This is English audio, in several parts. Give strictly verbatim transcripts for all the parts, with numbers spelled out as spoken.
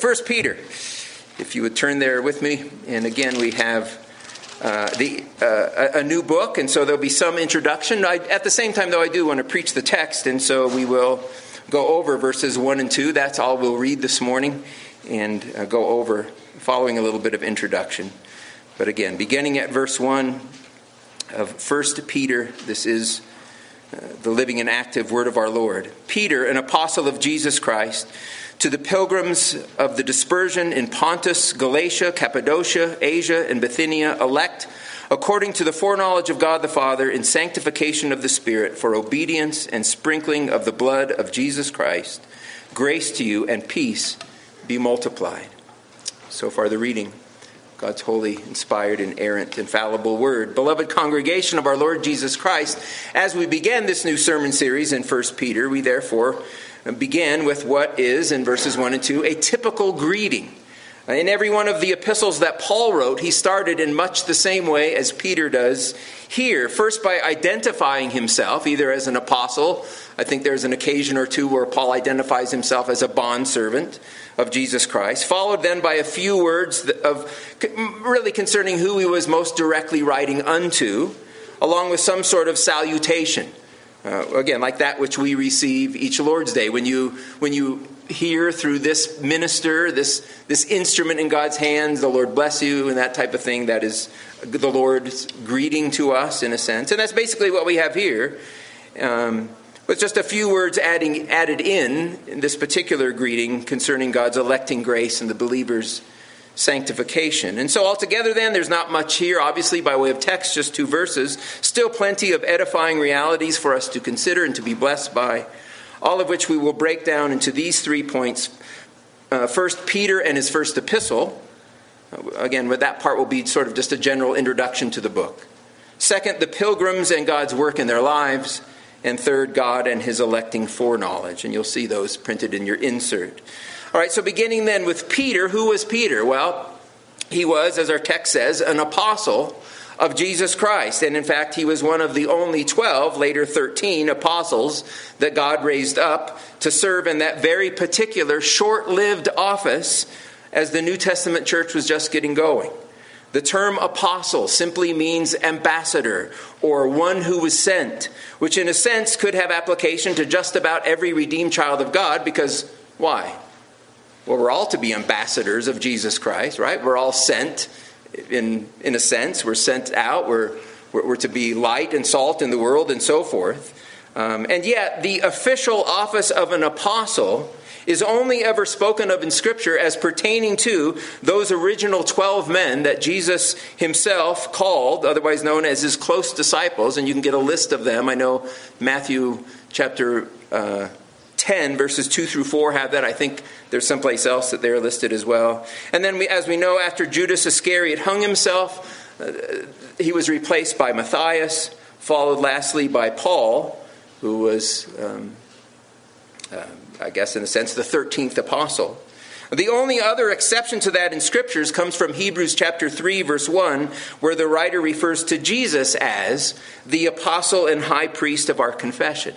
First Peter, if you would turn there with me. And again, we have uh, the uh, a new book, and so there'll be some introduction. I, at the same time, though, I do want to preach the text, and so we will go over verses one and two. That's all we'll read this morning, and uh, go over following a little bit of introduction. But again, beginning at verse one of First Peter, this is uh, the living and active word of our Lord. Peter, an apostle of Jesus Christ, to the pilgrims of the dispersion in Pontus, Galatia, Cappadocia, Asia, and Bithynia, elect according to the foreknowledge of God the Father in sanctification of the Spirit for obedience and sprinkling of the blood of Jesus Christ, grace to you and peace be multiplied. So far the reading. God's holy, inspired, inerrant, infallible word. Beloved congregation of our Lord Jesus Christ, as we begin this new sermon series in First Peter, we therefore begin with what is, in verses one and two, a typical greeting. In every one of the epistles that Paul wrote, he started in much the same way as Peter does here. First, by identifying himself, either as an apostle. I think there's an occasion or two where Paul identifies himself as a bondservant of Jesus Christ. Followed then by a few words of really concerning who he was most directly writing unto, along with some sort of salutation. Uh, again, like that which we receive each Lord's Day. When you when you hear through this minister, this this instrument in God's hands, the Lord bless you, and that type of thing, that is the Lord's greeting to us in a sense. And that's basically what we have here. Um, with just a few words adding added in, in this particular greeting concerning God's electing grace and the believer's sanctification. And so altogether then, there's not much here, obviously, by way of text, just two verses. Still plenty of edifying realities for us to consider and to be blessed by, all of which we will break down into these three points. Uh, first, Peter and his first epistle. Uh, again, that part will be sort of just a general introduction to the book. Second, the pilgrims and God's work in their lives. And third, God and his electing foreknowledge. And you'll see those printed in your insert. All right, so beginning then with Peter. Who was Peter? Well, he was, as our text says, an apostle of Jesus Christ. And in fact, he was one of the only twelve, later thirteen, apostles that God raised up to serve in that very particular short-lived office as the New Testament church was just getting going. The term apostle simply means ambassador, or one who was sent, which in a sense could have application to just about every redeemed child of God, because why? Well, we're all to be ambassadors of Jesus Christ, right? We're all sent in in a sense. We're sent out. We're, we're, we're to be light and salt in the world and so forth. Um, and yet, the official office of an apostle is only ever spoken of in Scripture as pertaining to those original twelve men that Jesus himself called, otherwise known as his close disciples. And you can get a list of them. I know Matthew chapter uh, ten, verses two through four have that. I think there's someplace else that they're listed as well. And then, we, as we know, after Judas Iscariot hung himself, uh, he was replaced by Matthias, followed lastly by Paul, who was, um, uh, I guess in a sense, the thirteenth apostle. The only other exception to that in Scriptures comes from Hebrews chapter three, verse one, where the writer refers to Jesus as the apostle and high priest of our confession.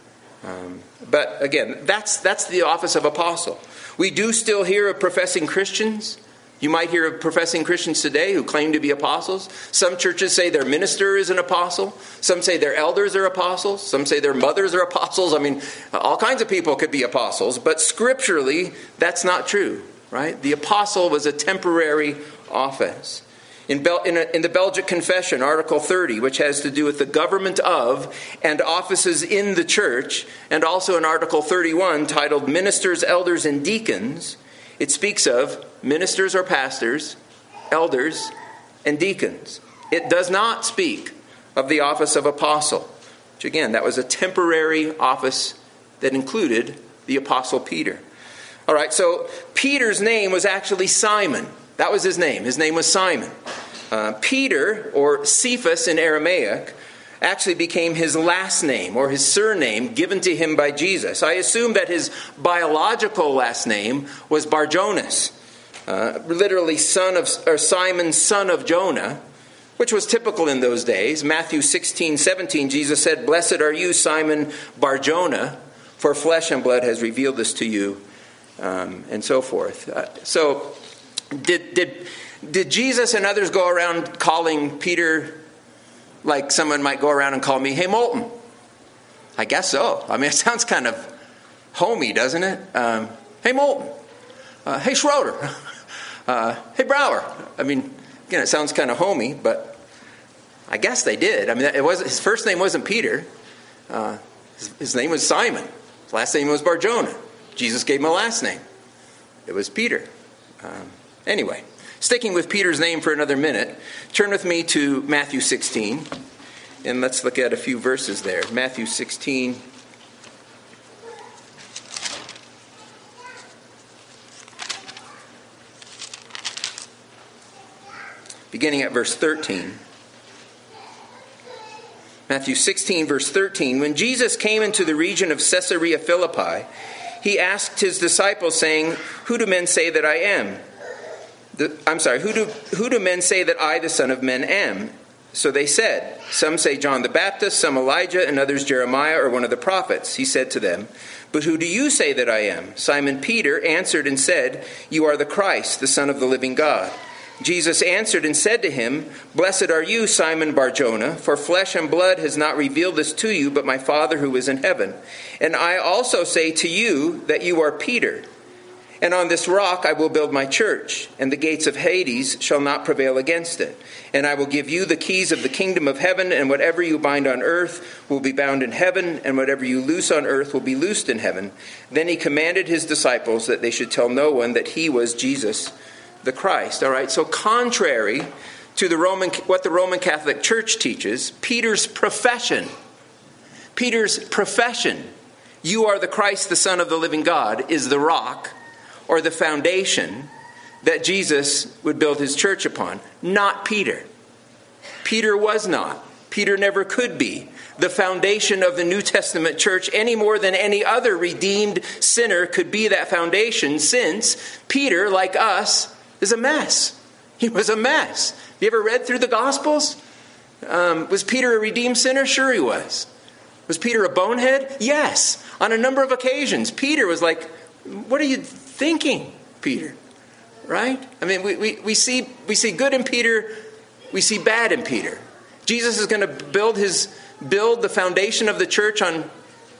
Um, but again, that's that's the office of apostle. We do still hear of professing Christians. You might hear of professing Christians today who claim to be apostles. Some churches say their minister is an apostle. Some say their elders are apostles. Some say their mothers are apostles. I mean, all kinds of people could be apostles. But scripturally, that's not true, right? The apostle was a temporary office. In, Bel- in, a, in the Belgic Confession, Article thirty, which has to do with the government of and offices in the church, and also in Article thirty-one, titled Ministers, Elders, and Deacons, it speaks of ministers or pastors, elders, and deacons. It does not speak of the office of apostle, which again, that was a temporary office that included the apostle Peter. All right, so Peter's name was actually Simon. That was his name. His name was Simon. Uh, Peter, or Cephas in Aramaic, actually became his last name or his surname given to him by Jesus. I assume that his biological last name was Bar-Jonas, uh, literally son of or Simon, son of Jonah, which was typical in those days. Matthew sixteen seventeen, Jesus said, "Blessed are you, Simon Bar-Jonah, for flesh and blood has revealed this to you, um, and so forth. Uh, so did, did, did Jesus and others go around calling Peter like someone might go around and call me, hey, Moulton? I guess so. I mean, it sounds kind of homey, doesn't it? Um, hey, Moulton. Uh, hey, Schroeder. Uh, hey, Brower. I mean, again, it sounds kind of homey, but I guess they did. I mean, it was his first name wasn't Peter. Uh, his, his name was Simon. His last name was Bar-Jonah. Jesus gave him a last name. It was Peter. Um, anyway, sticking with Peter's name for another minute, turn with me to Matthew sixteen, and let's look at a few verses there. Matthew sixteen. Beginning at verse thirteen. Matthew sixteen, verse thirteen. When Jesus came into the region of Caesarea Philippi, he asked his disciples, saying, Who do men say that I am? The, I'm sorry, who do, who do men say that I, the Son of Man, am? So they said, Some say John the Baptist, some Elijah, and others Jeremiah or one of the prophets. He said to them, But who do you say that I am? Simon Peter answered and said, You are the Christ, the Son of the living God. Jesus answered and said to him, Blessed are you, Simon Bar-Jonah, for flesh and blood has not revealed this to you, but my Father who is in heaven. And I also say to you that you are Peter, and on this rock I will build my church, and the gates of Hades shall not prevail against it. And I will give you the keys of the kingdom of heaven, and whatever you bind on earth will be bound in heaven, and whatever you loose on earth will be loosed in heaven. Then he commanded his disciples that they should tell no one that he was Jesus the Christ. All right, so contrary to the Roman, what the Roman Catholic Church teaches, Peter's profession, Peter's profession, you are the Christ, the Son of the living God, is the rock or the foundation that Jesus would build his church upon. Not Peter. Peter was not. Peter never could be the foundation of the New Testament church any more than any other redeemed sinner could be that foundation, since Peter, like us, is a mess. He was a mess. Have you ever read through the Gospels? Um, was Peter a redeemed sinner? Sure he was. Was Peter a bonehead? Yes. On a number of occasions. Peter was like, what are you thinking, Peter? Right? I mean, we, we, we see we see good in Peter. We see bad in Peter. Jesus is going to build his build the foundation of the church on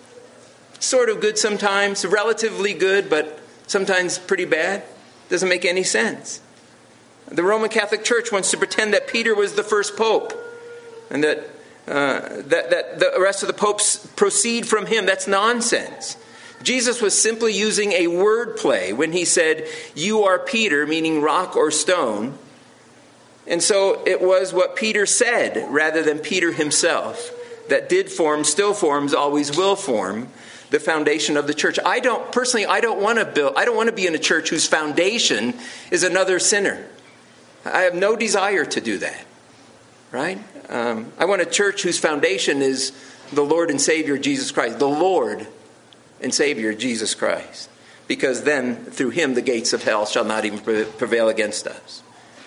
sort of good sometimes, relatively good, but sometimes pretty bad. Doesn't make any sense. The Roman Catholic Church wants to pretend that Peter was the first pope, and that uh, that, that the rest of the popes proceed from him. That's nonsense. Jesus was simply using a word play when he said, "You are Peter," meaning rock or stone. And so it was what Peter said, rather than Peter himself, that did form, still forms, always will form the foundation of the church. I don't, personally, I don't want to build, I don't want to be in a church whose foundation is another sinner. I have no desire to do that, right? Um, I want a church whose foundation is the Lord and Savior Jesus Christ, the Lord and Savior Jesus Christ, because then through him the gates of hell shall not even prevail against us.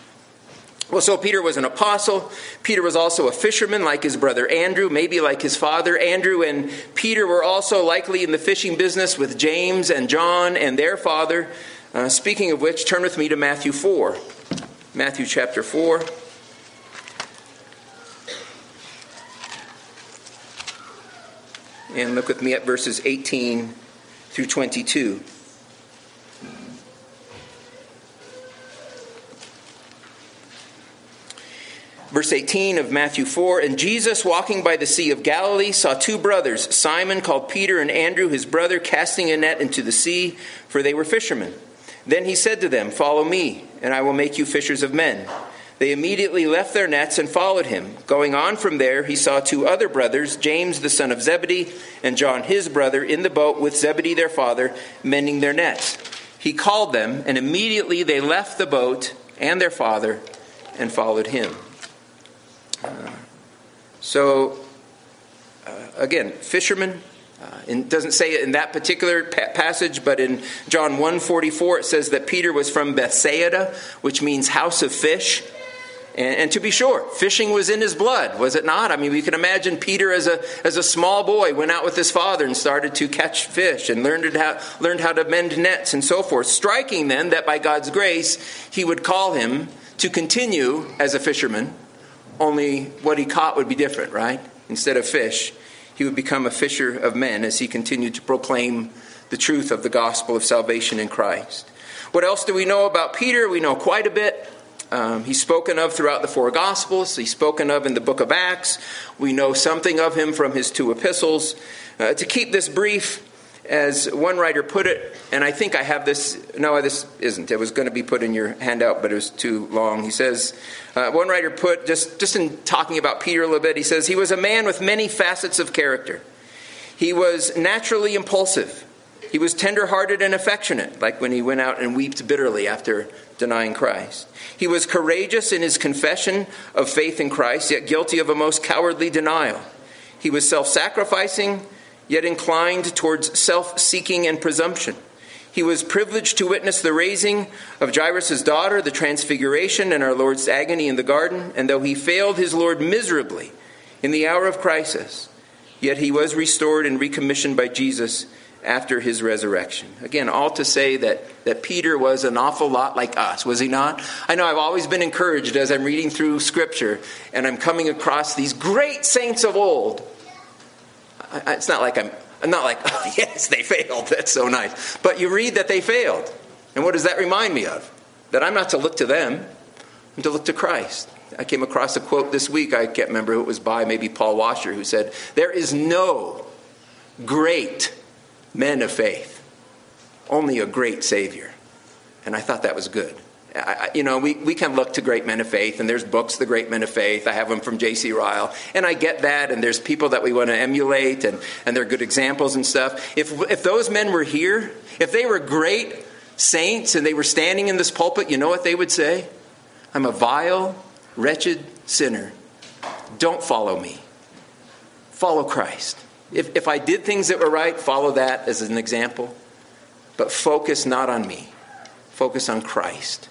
Well, so Peter was an apostle. Peter was also a fisherman like his brother Andrew, maybe like his father. Andrew and Peter were also likely in the fishing business with James and John and their father. Uh, speaking of which, turn with me to Matthew four. Matthew chapter four. And look with me at verses eighteen through twenty-two. Verse eighteen of Matthew four, And Jesus, walking by the Sea of Galilee, saw two brothers, Simon called Peter and Andrew his brother, casting a net into the sea, for they were fishermen. Then he said to them, Follow me, and I will make you fishers of men. They immediately left their nets and followed him. Going on from there, he saw two other brothers, James the son of Zebedee, and John his brother, in the boat with Zebedee their father, mending their nets. He called them, and immediately they left the boat and their father and followed him. Uh, so, uh, again, fishermen. Uh, it doesn't say it in that particular pa- passage, but in John one forty-four it says that Peter was from Bethsaida, which means house of fish. And, and to be sure, fishing was in his blood, was it not? I mean, we can imagine Peter as a as a small boy went out with his father and started to catch fish and learned how, learned how to mend nets and so forth. Striking then that by God's grace, he would call him to continue as a fisherman, only what he caught would be different, right? Instead of fish, he would become a fisher of men as he continued to proclaim the truth of the gospel of salvation in Christ. What else do we know about Peter? We know quite a bit. Um, he's spoken of throughout the four Gospels. He's spoken of in the book of Acts. We know something of him from his two epistles. Uh, to keep this brief, as one writer put it, and I think I have this, no, this isn't. It was going to be put in your handout, but it was too long. He says, uh, one writer put, just, just in talking about Peter a little bit, he says, he was a man with many facets of character. He was naturally impulsive. He was tender-hearted and affectionate, like when he went out and wept bitterly after denying Christ. He was courageous in his confession of faith in Christ, yet guilty of a most cowardly denial. He was self-sacrificing, yet inclined towards self-seeking and presumption. He was privileged to witness the raising of Jairus' daughter, the transfiguration, and our Lord's agony in the garden. And though he failed his Lord miserably in the hour of crisis, yet he was restored and recommissioned by Jesus after his resurrection. Again, all to say that, that Peter was an awful lot like us, was he not? I know I've always been encouraged as I'm reading through Scripture and I'm coming across these great saints of old. I, it's not like I'm, I'm not like, oh yes, they failed. That's so nice. But you read that they failed. And what does that remind me of? That I'm not to look to them. I'm to look to Christ. I came across a quote this week. I can't remember who it was by, maybe Paul Washer, who said, there is no great men of faith, only a great Savior. And I thought that was good. I, you know, we, we can look to great men of faith, and there's books, The Great Men of Faith. I have them from J C Ryle. And I get that, and there's people that we want to emulate, and, and they're good examples and stuff. If, if those men were here, if they were great saints, and they were standing in this pulpit, you know what they would say? I'm a vile, wretched sinner. Don't follow me. Follow Christ. If, if I did things that were right, follow that as an example. But focus not on me. Focus on Christ.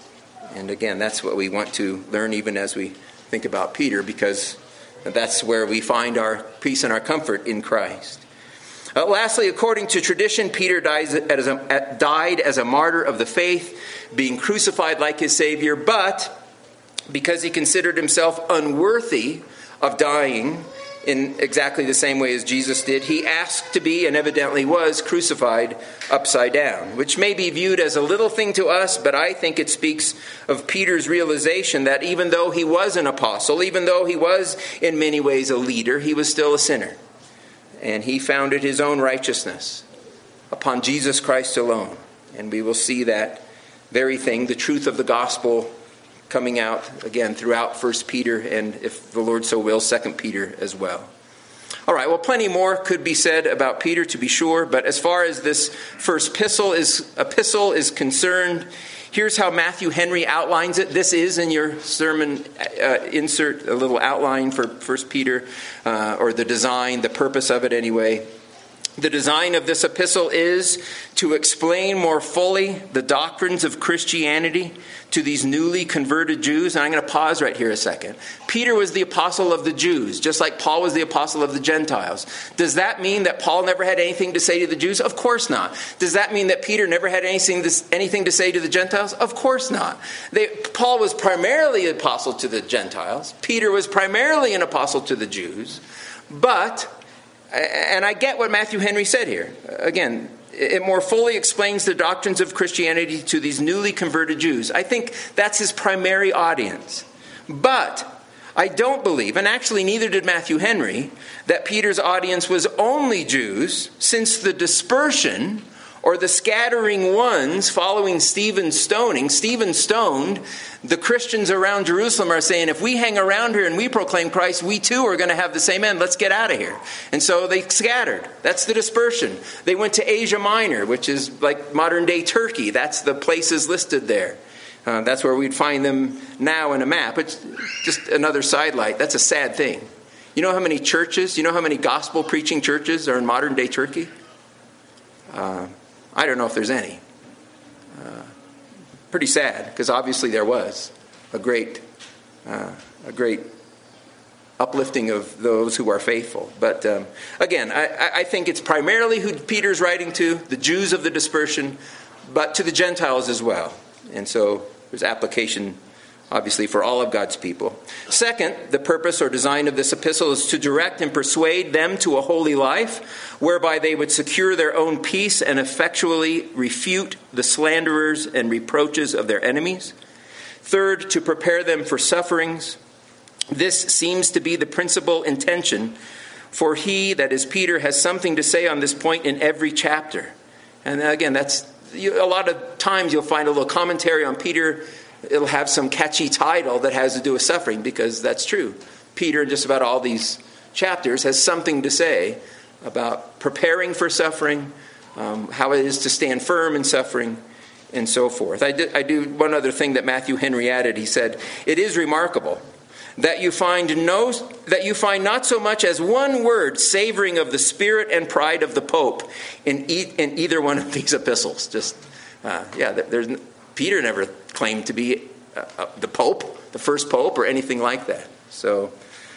And again, that's what we want to learn even as we think about Peter, because that's where we find our peace and our comfort in Christ. Uh, lastly, according to tradition, Peter dies as a, died as a martyr of the faith, being crucified like his Savior, but because he considered himself unworthy of dying in exactly the same way as Jesus did, he asked to be, and evidently was, crucified upside down, which may be viewed as a little thing to us, but I think it speaks of Peter's realization that even though he was an apostle, even though he was in many ways a leader, he was still a sinner. And he founded his own righteousness upon Jesus Christ alone. And we will see that very thing, the truth of the gospel, coming out again throughout First Peter, and if the Lord so wills, Second Peter as well. All right, well, plenty more could be said about Peter, to be sure, but as far as this first epistle is epistle is concerned, here's how Matthew Henry outlines it. This is in your sermon uh, insert, a little outline for First Peter, uh, or the design, the purpose of it anyway. The design of this epistle is to explain more fully the doctrines of Christianity to these newly converted Jews. And I'm going to pause right here a second. Peter was the apostle of the Jews, just like Paul was the apostle of the Gentiles. Does that mean that Paul never had anything to say to the Jews? Of course not. Does that mean that Peter never had anything to, anything to say to the Gentiles? Of course not. They, Paul was primarily an apostle to the Gentiles. Peter was primarily an apostle to the Jews. But... And I get what Matthew Henry said here. Again, it more fully explains the doctrines of Christianity to these newly converted Jews. I think that's his primary audience. But I don't believe, and actually neither did Matthew Henry, that Peter's audience was only Jews, since the dispersion or the scattering ones following Stephen's stoning. Stephen stoned. The Christians around Jerusalem are saying, if we hang around here and we proclaim Christ, we too are going to have the same end. Let's get out of here. And so they scattered. That's the dispersion. They went to Asia Minor, which is like modern day Turkey. That's the places listed there. Uh, that's where we'd find them now in a map. It's just another sidelight. That's a sad thing. You know how many churches, you know how many gospel preaching churches are in modern day Turkey? Uh, I don't know if there's any. Uh, pretty sad, because obviously there was a great uh, a great uplifting of those who are faithful. But um, again, I, I think it's primarily who Peter's writing to, the Jews of the dispersion, but to the Gentiles as well. And so there's application, obviously, for all of God's people. Second, the purpose or design of this epistle is to direct and persuade them to a holy life, whereby they would secure their own peace and effectually refute the slanderers and reproaches of their enemies. Third, to prepare them for sufferings. This seems to be the principal intention, for he, that is Peter, has something to say on this point in every chapter. And again, that's you, a lot of times you'll find a little commentary on Peter. It'll have some catchy title that has to do with suffering, because that's true. Peter, in just about all these chapters, has something to say about preparing for suffering, um, how it is to stand firm in suffering, and so forth. I do, I do one other thing that Matthew Henry added. He said, "It is remarkable that you find no that you find not so much as one word savoring of the spirit and pride of the Pope in e- in either one of these epistles." Just uh, yeah, there's Peter never claimed to be uh, uh, the Pope, the first Pope, or anything like that. So,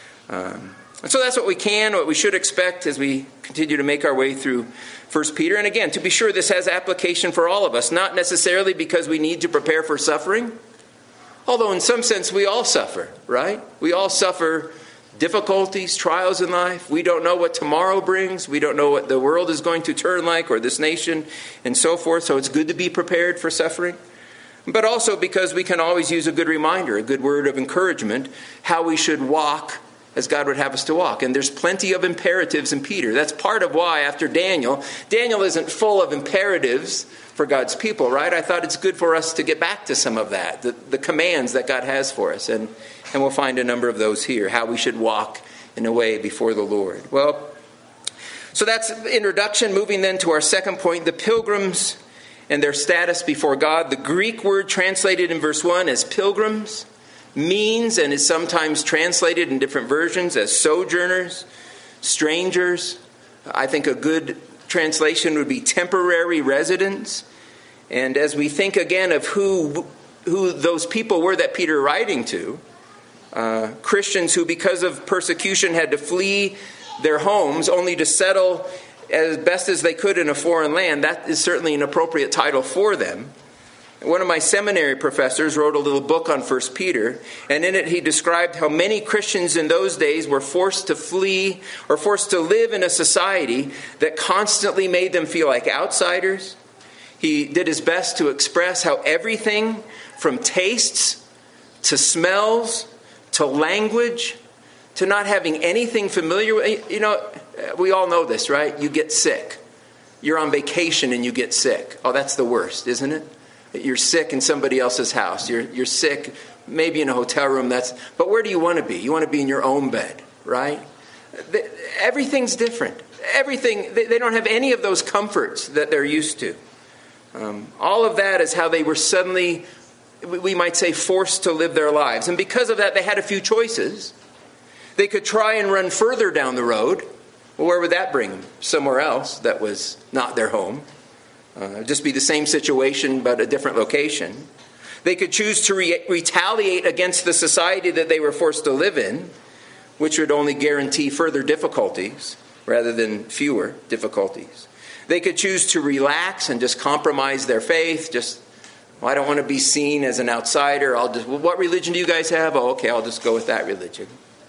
um, and so that's what we can, what we should expect as we continue to make our way through First Peter. And again, to be sure, this has application for all of us, not necessarily because we need to prepare for suffering. Although in some sense we all suffer, right? We all suffer difficulties, trials in life. We don't know what tomorrow brings. We don't know what the world is going to turn like, or this nation, and so forth. So it's good to be prepared for suffering. But also because we can always use a good reminder, a good word of encouragement, how we should walk as God would have us to walk. And there's plenty of imperatives in Peter. That's part of why after Daniel, Daniel isn't full of imperatives for God's people, right? I thought it's good for us to get back to some of that, the, the commands that God has for us. And, and we'll find a number of those here, how we should walk in a way before the Lord. Well, so that's introduction. Moving then to our second point, the pilgrims and their status before God. The Greek word translated in verse one as pilgrims means, and is sometimes translated in different versions as sojourners, strangers. I think a good translation would be temporary residents. And as we think again of who who those people were that Peter writing to, uh, Christians who because of persecution had to flee their homes only to settle as best as they could in a foreign land, that is certainly an appropriate title for them. One of my seminary professors wrote a little book on First Peter, and in it he described how many Christians in those days were forced to flee or forced to live in a society that constantly made them feel like outsiders. He did his best to express how everything from tastes to smells to language to not having anything familiar with, you know, we all know this, right? You get sick. You're on vacation and you get sick. Oh, that's the worst, isn't it? You're sick in somebody else's house. You're you're sick maybe in a hotel room. That's but where do you want to be? You want to be in your own bed, right? The, everything's different. Everything, they, they don't have any of those comforts that they're used to. Um, all of that is how they were suddenly, we might say, forced to live their lives. And because of that, they had a few choices. They could try and run further down the road. Well, where would that bring them? Somewhere else that was not their home. Uh, just be the same situation, but a different location. They could choose to re- retaliate against the society that they were forced to live in, which would only guarantee further difficulties rather than fewer difficulties. They could choose to relax and just compromise their faith. Just, well, I don't want to be seen as an outsider. I'll just, well, what religion do you guys have? Oh, okay, I'll just go with that religion.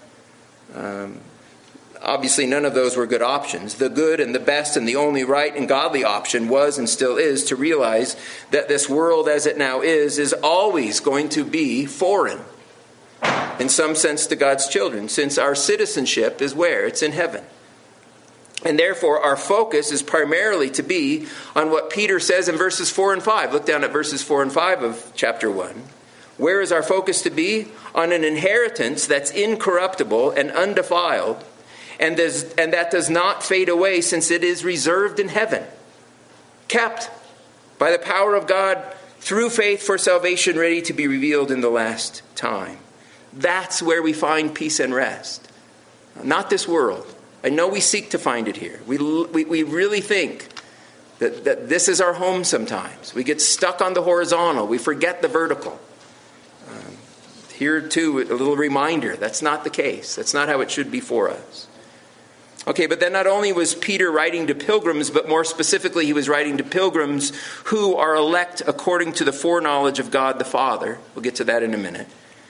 Um, Obviously, none of those were good options. The good and the best and the only right and godly option was and still is to realize that this world as it now is, is always going to be foreign, in some sense, to God's children, since our citizenship is where? It's in heaven. And therefore, our focus is primarily to be on what Peter says in verses four and five. Look down at verses four and five of chapter one. Where is our focus to be? On an inheritance that's incorruptible and undefiled, And, and that does not fade away, since it is reserved in heaven, kept by the power of God through faith for salvation, ready to be revealed in the last time. That's where we find peace and rest. Not this world. I know we seek to find it here. We, we, we really think that, that this is our home sometimes. We get stuck on the horizontal. We forget the vertical. Um, Here too, a little reminder, that's not the case. That's not how it should be for us. Okay, but then not only was Peter writing to pilgrims, but more specifically, he was writing to pilgrims who are elect according to the foreknowledge of God the Father. We'll get to that in a minute.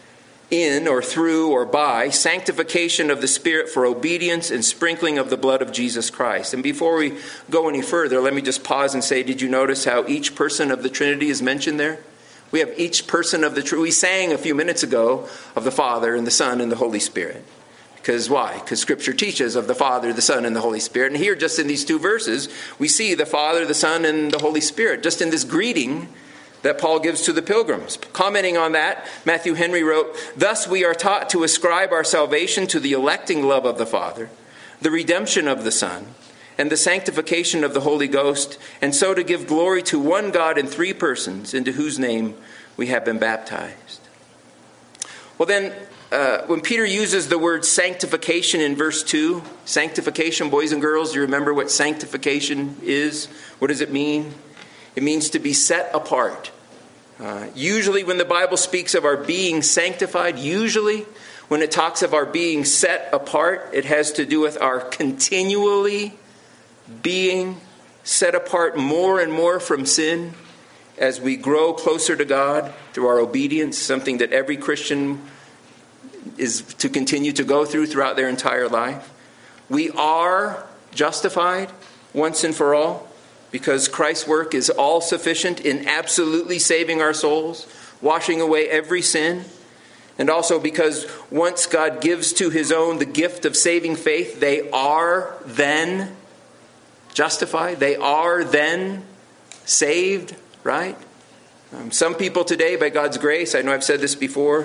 In or through or by sanctification of the Spirit for obedience and sprinkling of the blood of Jesus Christ. And before we go any further, let me just pause and say, did you notice how each person of the Trinity is mentioned there? We have each person of the Trinity. We sang a few minutes ago of the Father and the Son and the Holy Spirit. Because why? Because Scripture teaches of the Father, the Son, and the Holy Spirit. And here, just in these two verses, we see the Father, the Son, and the Holy Spirit. Just in this greeting that Paul gives to the pilgrims. Commenting on that, Matthew Henry wrote, "Thus we are taught to ascribe our salvation to the electing love of the Father, the redemption of the Son, and the sanctification of the Holy Ghost, and so to give glory to one God in three persons, into whose name we have been baptized." Well then, Uh, when Peter uses the word sanctification in verse two, sanctification, boys and girls, do you remember what sanctification is? What does it mean? It means to be set apart. Uh, usually when the Bible speaks of our being sanctified, usually when it talks of our being set apart, it has to do with our continually being set apart more and more from sin as we grow closer to God through our obedience, something that every Christian is to continue to go through throughout their entire life. We are justified once and for all because Christ's work is all sufficient in absolutely saving our souls, washing away every sin. And also because once God gives to his own the gift of saving faith, they are then justified. They are then saved, right? Um, some people today, by God's grace, I know I've said this before,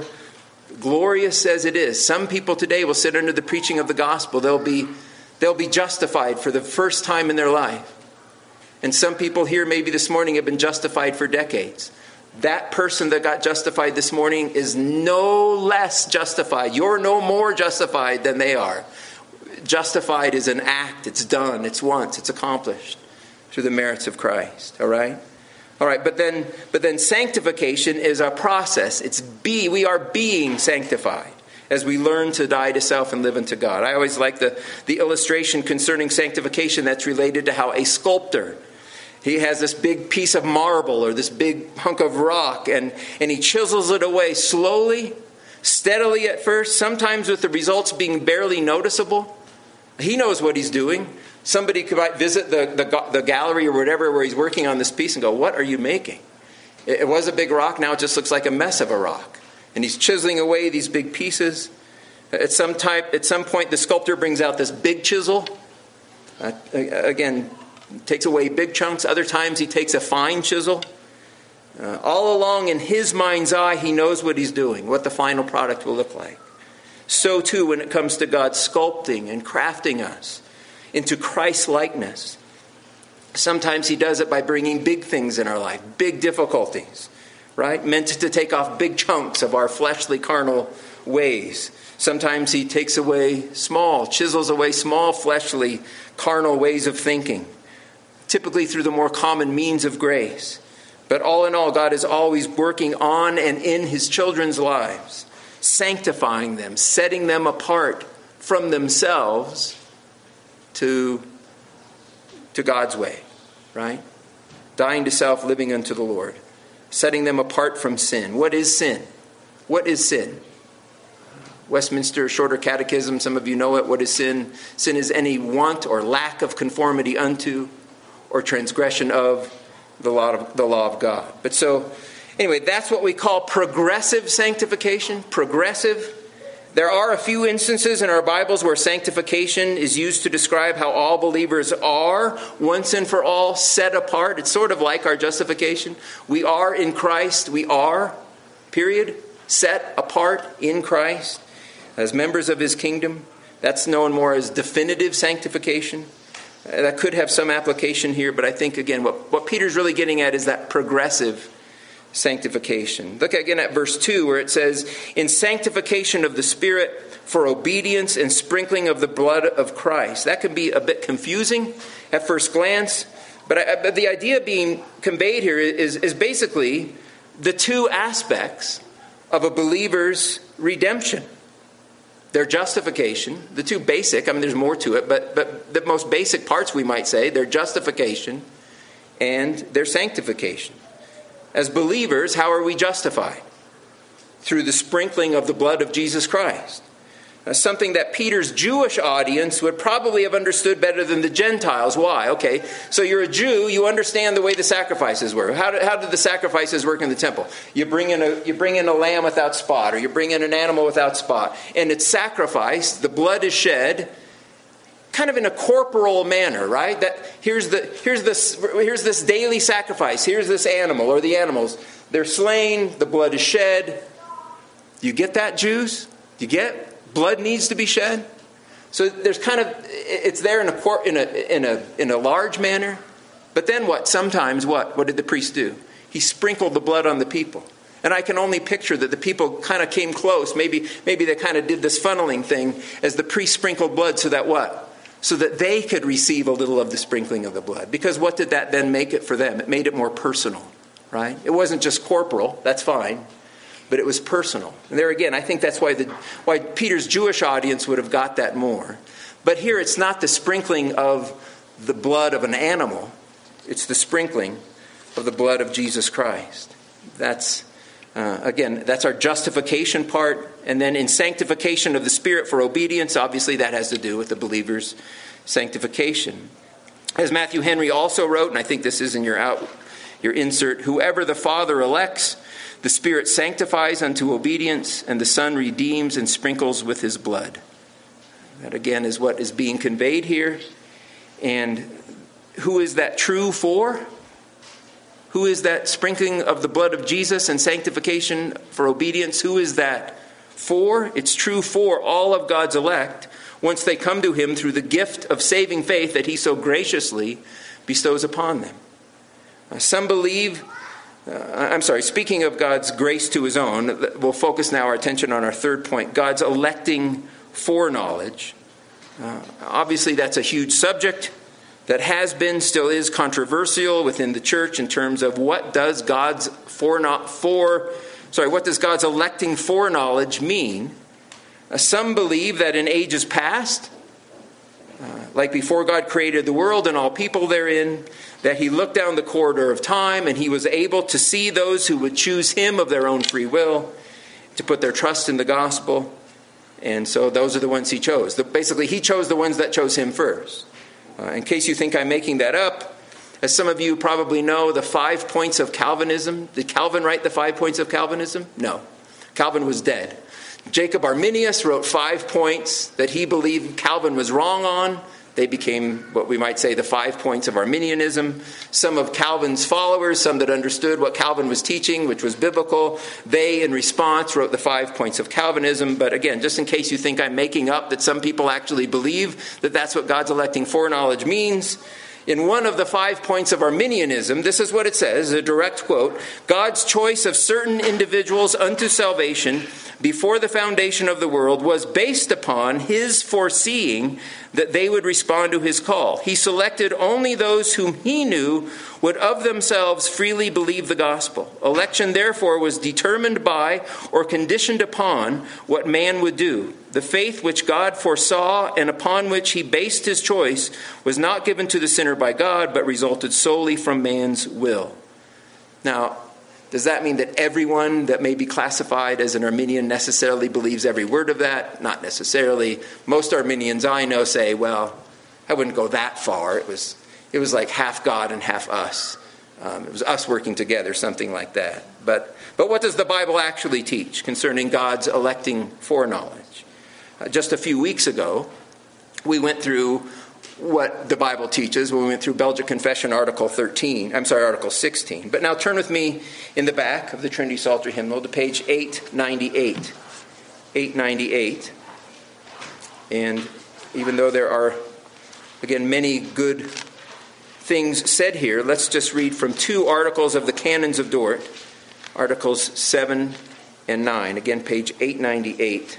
glorious as it is, some people today will sit under the preaching of the gospel. They'll be, they'll be justified for the first time in their life. And some people here maybe this morning have been justified for decades. That person that got justified this morning is no less justified. You're no more justified than they are. Justified is an act. It's done. It's once. It's accomplished through the merits of Christ. All right? All right, but then but then sanctification is a process. It's be we are being sanctified as we learn to die to self and live unto God. I always like the, the illustration concerning sanctification that's related to how a sculptor, he has this big piece of marble or this big hunk of rock, and, and he chisels it away slowly, steadily at first, sometimes with the results being barely noticeable. He knows what he's doing. Somebody might visit the, the, the gallery or whatever where he's working on this piece and go, "What are you making?" It, it was a big rock, now it just looks like a mess of a rock. And he's chiseling away these big pieces. At some type, at some point, the sculptor brings out this big chisel. Uh, again, takes away big chunks. Other times he takes a fine chisel. Uh, all along in his mind's eye, he knows what he's doing, what the final product will look like. So too when it comes to God sculpting and crafting us into Christ-likeness. Sometimes he does it by bringing big things in our life, big difficulties, right? Meant to take off big chunks of our fleshly, carnal ways. Sometimes he takes away small, chisels away small, fleshly, carnal ways of thinking, typically through the more common means of grace. But all in all, God is always working on and in his children's lives, sanctifying them, setting them apart from themselves to, to God's way, right? Dying to self, living unto the Lord. Setting them apart from sin. What is sin? What is sin? Westminster Shorter Catechism, some of you know it. What is sin? Sin is any want or lack of conformity unto or transgression of the law of, the law of God. But so, anyway, that's what we call progressive sanctification. Progressive. There are a few instances in our Bibles where sanctification is used to describe how all believers are once and for all set apart. It's sort of like our justification. We are in Christ. We are, period, set apart in Christ as members of his kingdom. That's known more as definitive sanctification. That could have some application here, but I think, again, what, what Peter's really getting at is that progressive sanctification. Look again at verse two where it says, in sanctification of the Spirit for obedience and sprinkling of the blood of Christ. That can be a bit confusing at first glance, but, I, but the idea being conveyed here is, is basically the two aspects of a believer's redemption. Their justification, the two basic, I mean, there's more to it, but, but the most basic parts, we might say, their justification and their sanctification. As believers, how are we justified? Through the sprinkling of the blood of Jesus Christ. Uh, something that Peter's Jewish audience would probably have understood better than the Gentiles. Why? Okay, so you're a Jew, you understand the way the sacrifices were. How did, how did the sacrifices work in the temple? You bring in a you bring in a lamb without spot, or you bring in an animal without spot, and it's sacrificed. The blood is shed, kind of in a corporal manner, right? That here's the here's this here's this daily sacrifice. Here's this animal or the animals. They're slain. The blood is shed. You get that, Jews? You get? Blood needs to be shed. So there's kind of, it's there in a in a in a in a large manner. But then what? Sometimes what? What did the priest do? He sprinkled the blood on the people. And I can only picture that the people kind of came close. Maybe maybe they kind of did this funneling thing as the priest sprinkled blood so that what? So that they could receive a little of the sprinkling of the blood. Because what did that then make it for them? It made it more personal, right? It wasn't just corporal. That's fine. But it was personal. And there again, I think that's why the why Peter's Jewish audience would have got that more. But here it's not the sprinkling of the blood of an animal. It's the sprinkling of the blood of Jesus Christ. That's, uh, again, that's our justification part. And then in sanctification of the Spirit for obedience, obviously that has to do with the believer's sanctification. As Matthew Henry also wrote, and I think this is in your out, your insert, whoever the Father elects, the Spirit sanctifies unto obedience, and the Son redeems and sprinkles with his blood. That again is what is being conveyed here. And who is that true for? Who is that sprinkling of the blood of Jesus and sanctification for obedience? Who is that for? It's true for all of God's elect once they come to him through the gift of saving faith that he so graciously bestows upon them. Uh, some believe Uh, I'm sorry, speaking of God's grace to his own, we'll focus now our attention on our third point, God's electing foreknowledge. Uh, obviously, that's a huge subject that has been, still is controversial within the church in terms of what does God's foreknow- for, sorry, what does God's electing foreknowledge mean? Uh, some believe that in ages past, uh, like before God created the world and all people therein, that he looked down the corridor of time and he was able to see those who would choose him of their own free will, to put their trust in the gospel. And so those are the ones he chose. The, basically, he chose the ones that chose him first. Uh, in case you think I'm making that up, as some of you probably know, the five points of Calvinism. Did Calvin write the five points of Calvinism? No. Calvin was dead. Jacob Arminius wrote five points that he believed Calvin was wrong on. They became what we might say the five points of Arminianism. Some of Calvin's followers, some that understood what Calvin was teaching, which was biblical, they in response wrote the five points of Calvinism. But again, just in case you think I'm making up that some people actually believe that that's what God's electing foreknowledge means, in one of the five points of Arminianism, this is what it says, a direct quote, God's choice of certain individuals unto salvation before the foundation of the world was based upon his foreseeing that they would respond to his call. He selected only those whom he knew would of themselves freely believe the gospel. Election, therefore, was determined by or conditioned upon what man would do. The faith which God foresaw and upon which he based his choice was not given to the sinner by God, but resulted solely from man's will. Now, does that mean that everyone that may be classified as an Arminian necessarily believes every word of that? Not necessarily. Most Arminians I know say, well, I wouldn't go that far. It was it was like half God and half us. Um, it was us working together, something like that. But but what does the Bible actually teach concerning God's electing foreknowledge? Uh, just a few weeks ago, we went through what the Bible teaches when we went through Belgic Confession Article thirteen, I'm sorry, Article sixteen. But now turn with me in the back of the Trinity Psalter hymnal to page eight ninety-eight. eight ninety-eight. And even though there are, again, many good things said here, let's just read from two articles of the Canons of Dort, Articles seven and nine. Again, page eight ninety-eight.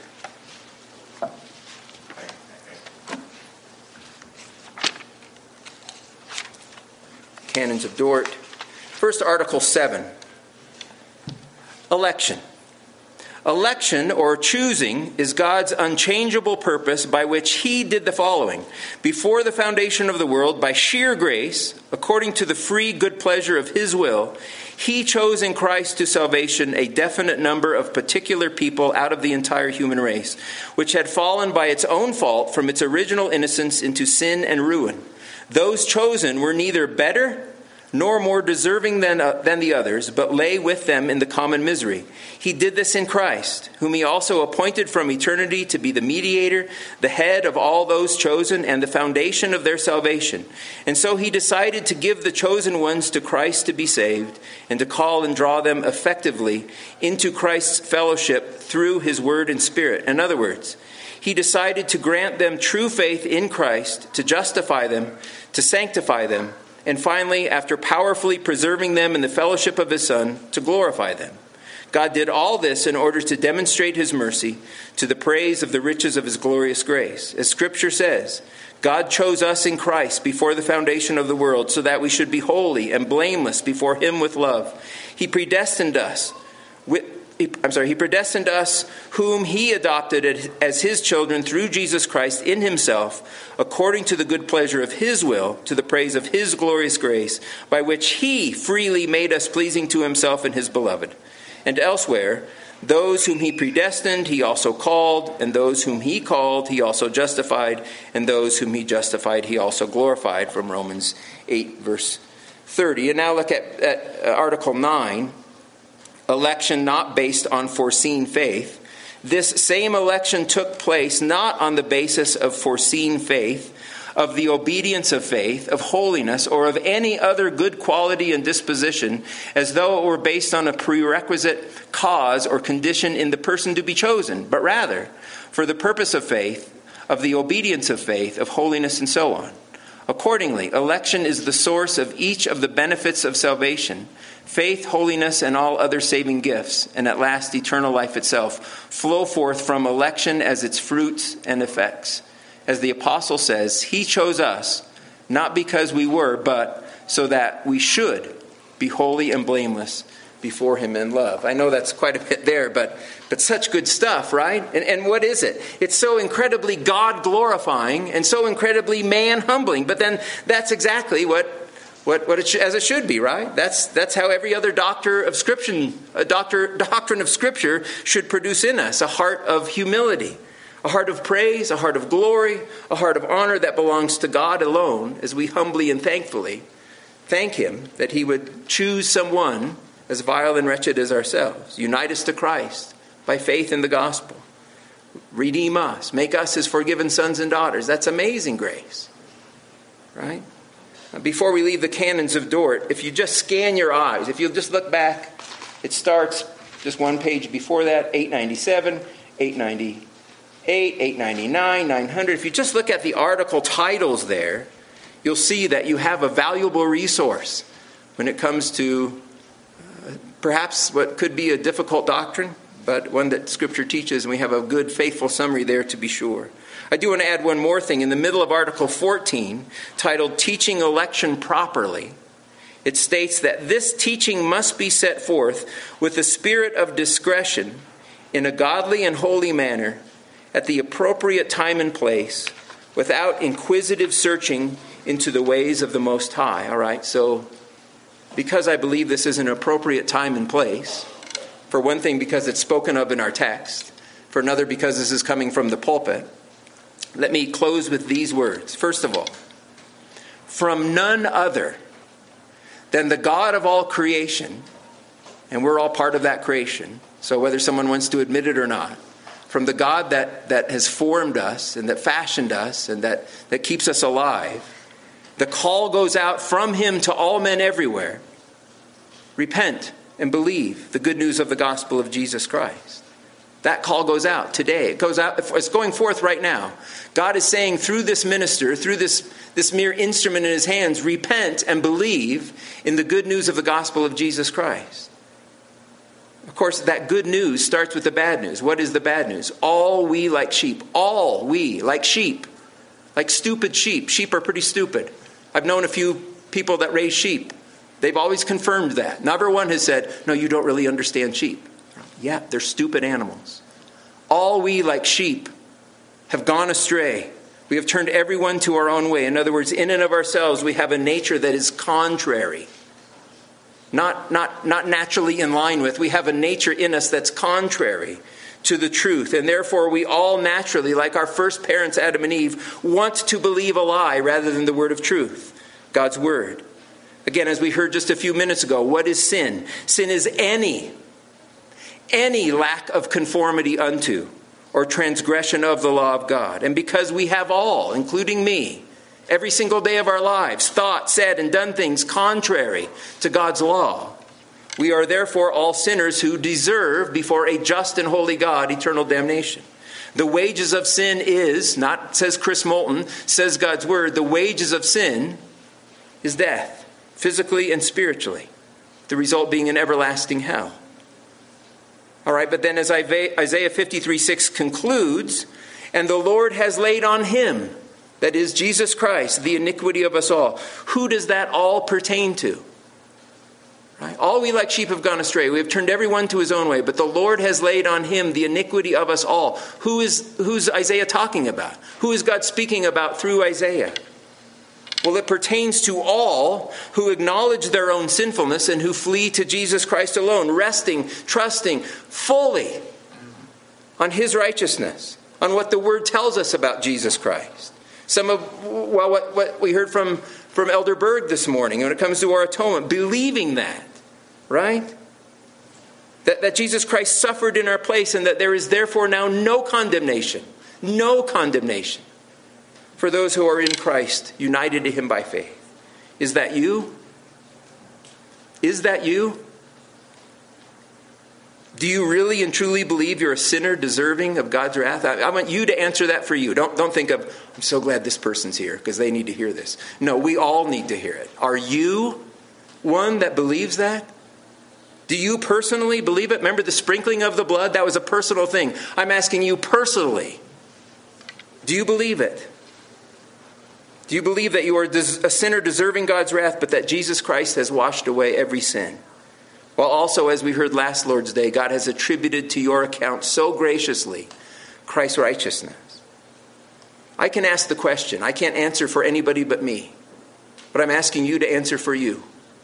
Canons of Dort. First, Article seven. Election. Election, or choosing, is God's unchangeable purpose by which he did the following. Before the foundation of the world, by sheer grace, according to the free good pleasure of his will, he chose in Christ to salvation a definite number of particular people out of the entire human race, which had fallen by its own fault from its original innocence into sin and ruin. Those chosen were neither better nor more deserving than, uh, than the others, but lay with them in the common misery. He did this in Christ, whom he also appointed from eternity to be the mediator, the head of all those chosen, and the foundation of their salvation. And so he decided to give the chosen ones to Christ to be saved, and to call and draw them effectively into Christ's fellowship through his word and spirit. In other words, he decided to grant them true faith in Christ, to justify them, to sanctify them, and finally, after powerfully preserving them in the fellowship of his Son, to glorify them. God did all this in order to demonstrate his mercy to the praise of the riches of his glorious grace. As Scripture says, God chose us in Christ before the foundation of the world so that we should be holy and blameless before him with love. He predestined us with I'm sorry, he predestined us, whom he adopted as his children through Jesus Christ in himself, according to the good pleasure of his will, to the praise of his glorious grace, by which he freely made us pleasing to himself in his beloved. And elsewhere, those whom he predestined, he also called, and those whom he called, he also justified, and those whom he justified, he also glorified, from Romans eight, verse thirty. And now look at, at uh, Article nine. Election not based on foreseen faith. This same election took place not on the basis of foreseen faith, of the obedience of faith, of holiness, or of any other good quality and disposition, as though it were based on a prerequisite cause or condition in the person to be chosen, but rather for the purpose of faith, of the obedience of faith, of holiness, and so on. Accordingly, election is the source of each of the benefits of salvation. Faith, holiness, and all other saving gifts, and at last eternal life itself, flow forth from election as its fruits and effects. As the apostle says, he chose us, not because we were, but so that we should be holy and blameless before him in love. I know that's quite a bit there, but but such good stuff, right? And, and what is it? It's so incredibly God-glorifying and so incredibly man-humbling. But then that's exactly what What, what it sh- as it should be, right? That's that's how every other doctor of scripture, a doctor, doctrine of Scripture should produce in us a heart of humility, a heart of praise, a heart of glory, a heart of honor that belongs to God alone, as we humbly and thankfully thank him that he would choose someone as vile and wretched as ourselves, unite us to Christ by faith in the gospel, redeem us, make us his forgiven sons and daughters. That's amazing grace, right? Before we leave the canons of Dort, if you just scan your eyes, if you'll just look back, it starts just one page before that, eight ninety-seven, eight ninety-eight, eight ninety-nine, nine hundred. If you just look at the article titles there, you'll see that you have a valuable resource when it comes to uh, perhaps what could be a difficult doctrine, but one that Scripture teaches, and we have a good, faithful summary there to be sure. I do want to add one more thing. In the middle of Article fourteen, titled Teaching Election Properly, it states that this teaching must be set forth with the spirit of discretion in a godly and holy manner at the appropriate time and place, without inquisitive searching into the ways of the Most High. All right, so because I believe this is an appropriate time and place, for one thing because it's spoken of in our text, for another because this is coming from the pulpit, let me close with these words. First of all, from none other than the God of all creation, and we're all part of that creation, so whether someone wants to admit it or not, from the God that, that has formed us and that fashioned us and that, that keeps us alive, the call goes out from him to all men everywhere. Repent and believe the good news of the gospel of Jesus Christ. That call goes out today. It goes out. It's going forth right now. God is saying through this minister, through this, this mere instrument in his hands, repent and believe in the good news of the gospel of Jesus Christ. Of course, that good news starts with the bad news. What is the bad news? All we like sheep. All we like sheep. Like stupid sheep. Sheep are pretty stupid. I've known a few people that raise sheep. They've always confirmed that. Never one has said, no, you don't really understand sheep. Yeah, they're stupid animals. All we, like sheep, have gone astray. We have turned everyone to our own way. In other words, in and of ourselves, we have a nature that is contrary. Not, not, not naturally in line with. We have a nature in us that's contrary to the truth. And therefore, we all naturally, like our first parents, Adam and Eve, want to believe a lie rather than the word of truth, God's word. Again, as we heard just a few minutes ago, what is sin? Sin is any, any lack of conformity unto or transgression of the law of God. And because we have all, including me, every single day of our lives, thought, said, and done things contrary to God's law, we are therefore all sinners who deserve, before a just and holy God, eternal damnation. The wages of sin is, not says Chris Moulton, says God's word, the wages of sin is death, physically and spiritually. The result being an everlasting hell. All right, but then as Isaiah fifty-three six concludes, and the Lord has laid on him, that is Jesus Christ, the iniquity of us all. Who does that all pertain to? Right? All we like sheep have gone astray. We have turned everyone to his own way. But the Lord has laid on him the iniquity of us all. Who is who's Isaiah talking about? Who is God speaking about through Isaiah? Well, it pertains to all who acknowledge their own sinfulness and who flee to Jesus Christ alone, resting, trusting fully on his righteousness, on what the word tells us about Jesus Christ. Some of well, what, what we heard from, from Elder Berg this morning when it comes to our atonement, believing that, right? That, that Jesus Christ suffered in our place and that there is therefore now no condemnation, no condemnation for those who are in Christ, united to him by faith. Is that you? Is that you? Do you really and truly believe you're a sinner deserving of God's wrath? I, I want you to answer that for you. Don't, don't think of, I'm so glad this person's here because they need to hear this. No, we all need to hear it. Are you one that believes that? Do you personally believe it? Remember the sprinkling of the blood? That was a personal thing. I'm asking you personally. Do you believe it? Do you believe that you are a sinner deserving God's wrath, but that Jesus Christ has washed away every sin? While also, as we heard last Lord's Day, God has attributed to your account so graciously Christ's righteousness. I can ask the question. I can't answer for anybody but me. But I'm asking you to answer for you.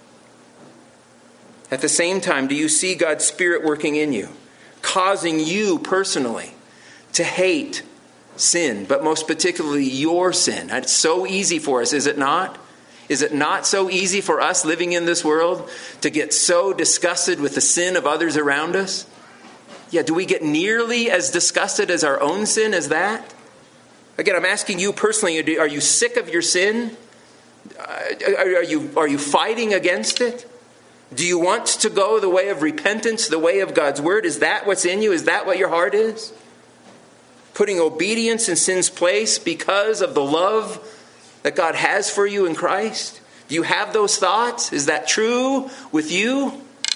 At the same time, do you see God's Spirit working in you, causing you personally to hate sin, but most particularly your sin? It's so easy for us, is it not? Is it not so easy for us living in this world to get so disgusted with the sin of others around us? Yeah, do we get nearly as disgusted as our own sin as that? Again, I'm asking you personally, are you sick of your sin? Are you, are you fighting against it? Do you want to go the way of repentance, the way of God's word? Is that what's in you? Is that what your heart is? Putting obedience in sin's place because of the love that God has for you in Christ? Do you have those thoughts? Is that true with you?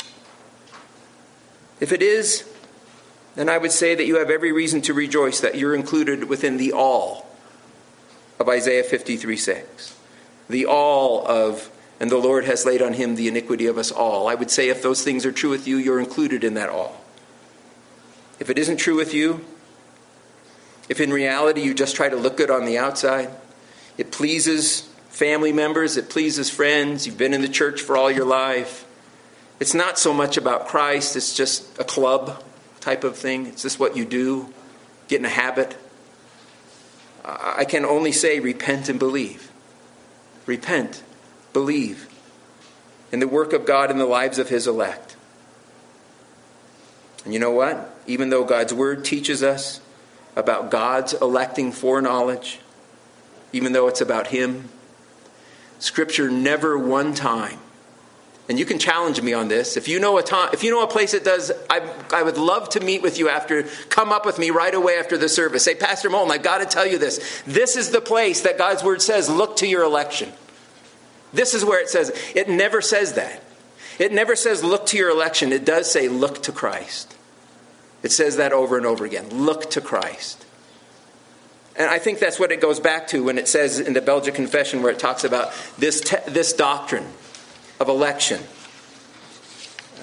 If it is, then I would say that you have every reason to rejoice that you're included within the all of Isaiah fifty-three six. The all of, and the Lord has laid on him the iniquity of us all. I would say if those things are true with you, you're included in that all. If it isn't true with you, if in reality you just try to look good on the outside, it pleases family members, it pleases friends, you've been in the church for all your life, it's not so much about Christ, it's just a club type of thing. It's just what you do, get in a habit. I can only say repent and believe. Repent, believe in the work of God in the lives of his elect. And you know what? Even though God's word teaches us about God's electing foreknowledge, even though it's about him, Scripture never one time, and you can challenge me on this, if you know a time, if you know a place that does, I, I would love to meet with you after, come up with me right away after the service. Say, Pastor Moulton, I've got to tell you this. This is the place that God's word says, look to your election. This is where it says, it never says that. It never says look to your election. It does say look to Christ. It says that over and over again. Look to Christ. And I think that's what it goes back to when it says in the Belgic Confession where it talks about this te- this doctrine of election. Uh,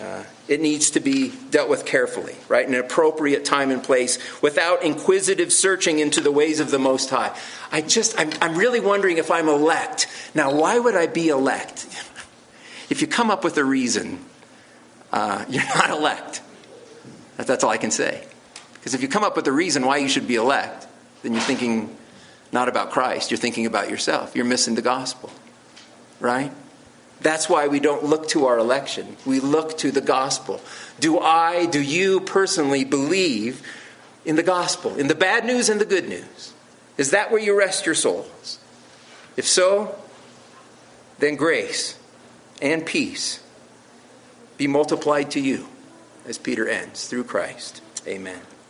it needs to be dealt with carefully, right? In an appropriate time and place, without inquisitive searching into the ways of the Most High. I just, I'm, I'm really wondering if I'm elect. Now, why would I be elect? If you come up with a reason, uh, you're not elect. That's all I can say. Because if you come up with a reason why you should be elect, then you're thinking not about Christ. You're thinking about yourself. You're missing the gospel, right? That's why we don't look to our election. We look to the gospel. Do I, do you personally believe in the gospel, in the bad news and the good news? Is that where you rest your souls? If so, then grace and peace be multiplied to you, as Peter ends, through Christ. Amen.